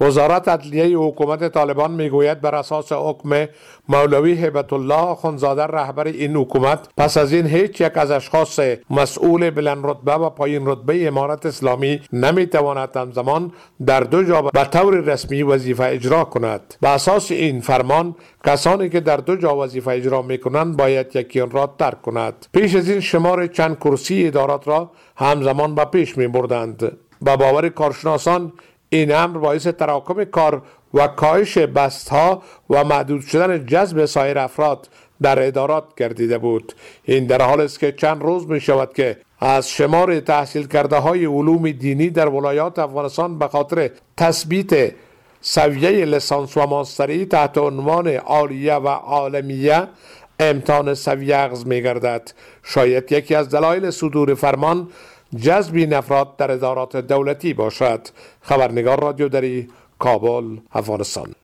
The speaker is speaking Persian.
وزارت عدلیه حکومت طالبان میگوید بر اساس حکم مولوی هیبت الله آخوندزاده رهبر این حکومت پس از این هیچ یک از اشخاص مسئول بلند رتبه و پایین رتبه امارت اسلامی نمیتواند همزمان در دو جا به طور رسمی وظیفه اجرا کند. به اساس این فرمان کسانی که در دو جا وظیفه اجرا میکنند باید یکی آن را ترک کند. پیش از این شمار چند کرسی ادارات را همزمان به پیش می بردند. با باور کارشناسان این امر باعث تراکم کار و کاهش بستها و محدود شدن جذب سایر افراد در ادارات گردیده بود. این در حال است که چند روز می شود که از شمار تحصیل کرده های علوم دینی در ولایات افغانستان به خاطر تثبیت سویه لیسانس و ماستری تحت عنوان عالیه و عالمیه امتحان سویه اخذ می گردد. شاید یکی از دلایل صدور فرمان جذب این افراد در ادارات دولتی باشد. خبرنگار رادیو دری، کابل، افغانستان.